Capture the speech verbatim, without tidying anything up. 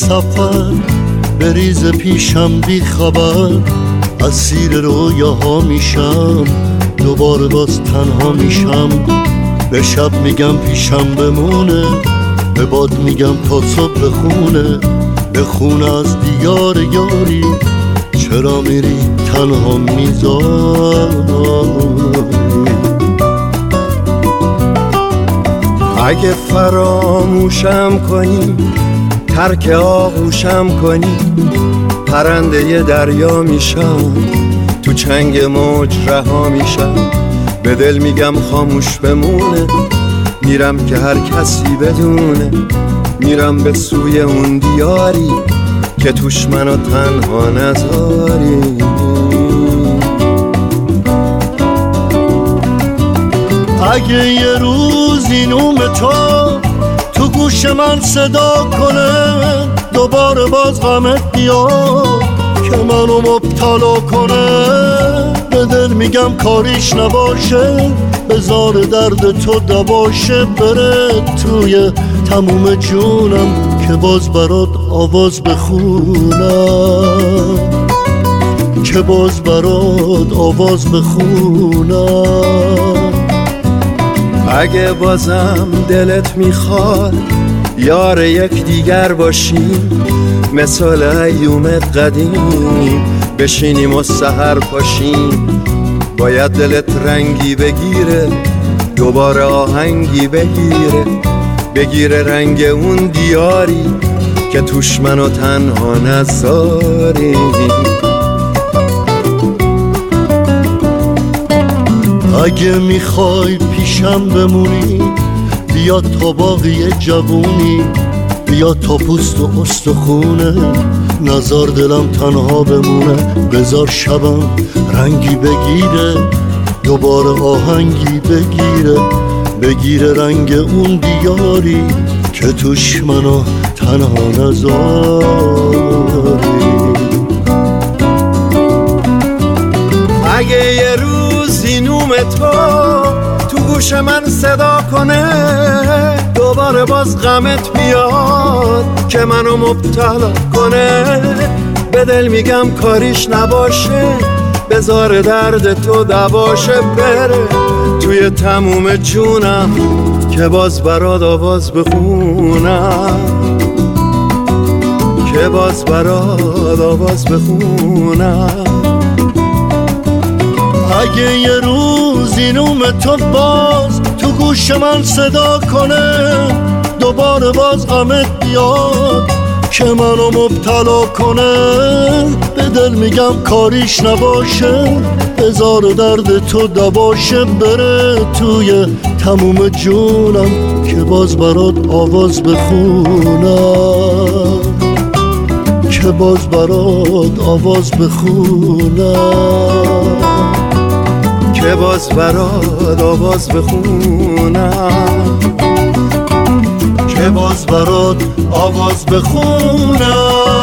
سفر بریز پیشم بی خبر، اسیر رویاها میشم، دوباره باز تنها میشم. به شب میگم پیشم بمونه، به باد میگم تا صبح بخونه، بخونه از دیار یاری، چرا میری تنها میذاری. اگه فراموشم کنی، ترک آغوشم کنی، پرنده ی دریا میشم، تو چنگ موج رها میشم. به دل میگم خاموش بمونه، میرم که هر کسی بدونه، میرم به سوی اون دیاری که توش منو تنها نذاری. اگه یه روزی نوم تو تو گوش من صدا کنه، دوباره باز غمت بیاد که منو مبتلا کنه، به دل میگم کاریش نباشه، بذار درد تو دباشه، بره توی تموم جونم که باز برات آواز بخونم، که باز برات آواز بخونم. اگه بازم دلت میخواد یار یک دیگر باشیم، مثال ایومت قدیم بشینیم و سحر پاشیم. باید دلت رنگی بگیره، دوباره آهنگی بگیره، بگیره رنگ اون دیاری که توش منو تنها نذاری. اگه میخوای پیشم بمونی، بیا تا باقی جوونی، بیا تا پوست و استخونه، نزار دلم تنها بمونه، بذار شبم رنگی بگیره، دوباره آهنگی بگیره، بگیره رنگ اون دیاری که توش منو تنها نذاری. اگه یه روزی نوم تو تو گوش من صدا کنه، دوباره باز غمت بیاد که منو مبتلا کنه، به دل میگم کاریش نباشه، بذار درد تو دباشه، بره توی تموم جونم که باز برات آواز بخونم، که باز برات آواز بخونم. اگه یه روزی نوم تو باز تو گوش من صدا کنه، دوباره باز غمت بیاد که منو مبتلا کنه، به دل میگم کاریش نباشه، بذار درد تو دباشه، بره توی تموم جونم که باز برات آواز بخونم، که باز برات آواز بخونم، که باز برات آواز بخونم، که باز برات آواز بخونم.